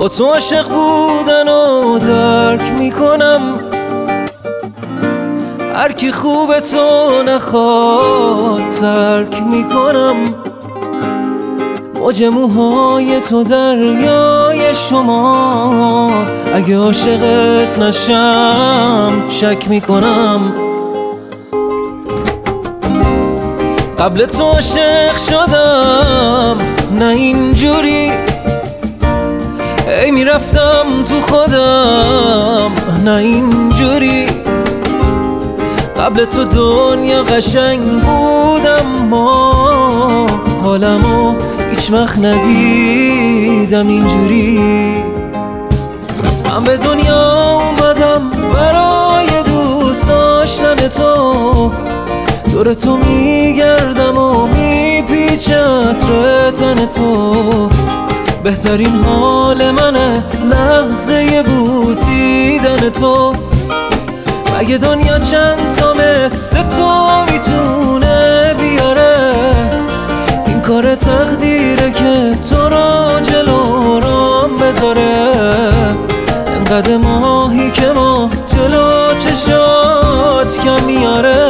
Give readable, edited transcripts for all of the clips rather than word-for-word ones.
با تو عاشق بودن و درک میکنم، هر کی خوب تو نخواد ترک میکنم. موج موهای تو دریای شما، اگه عاشقت نشم شک میکنم. قبل تو عاشق شدم نه اینجوری، ای میرفتم تو خودم نه اینجوری. قبل تو دنیا قشنگ بودم، ما حالمو هیچ وقت ندیدم اینجوری. من به دنیا اومدم برای دوست داشتن تو، دور تو میگردم و میپیچه عطر تن تو. بهترین حال منه لحظه بوسیدن تو. مگه دنیا چند تا مثل تو میتونه بیاره؟ این کار تقدیره که تو را جلو رام بذاره. انقدر ماهی که ما جلو چشات کم میاره.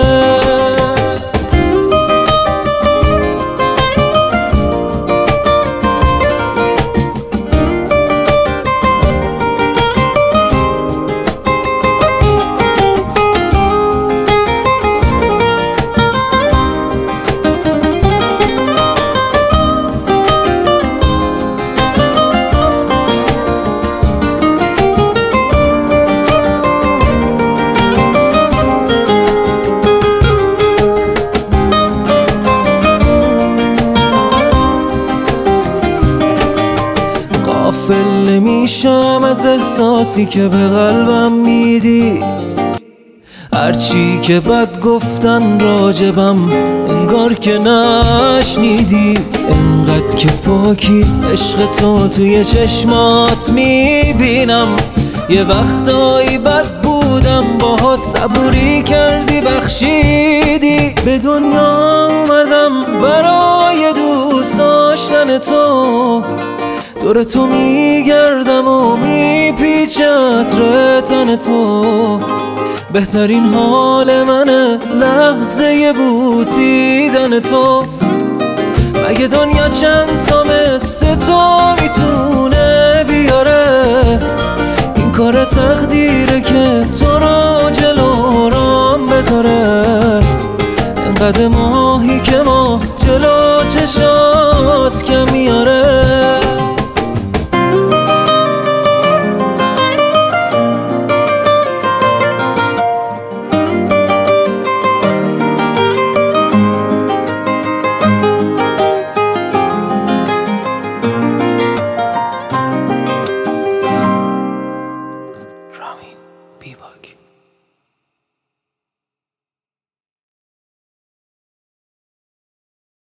غافل نمیشم از احساسی که به قلبم میدی. هرچی که بد گفتن راجبم انگار که نشنیدی. انقدر که پاکی عشق تو توی چشمات میبینم. یه وقتایی بد بودم باهات، صبوری کردی بخشیدی. به دنیا اومدم برای دوست داشتن تو، دور تو میگردم و میپیچه عطر تن تو. بهترین حال منه لحظه بوسیدن تو. مگه دنیا چند تا مثل تو میتونه بیاره؟ این کار تقدیره که تو را جلو رام بذاره. انقدر ماهی که ما جلو چشات کم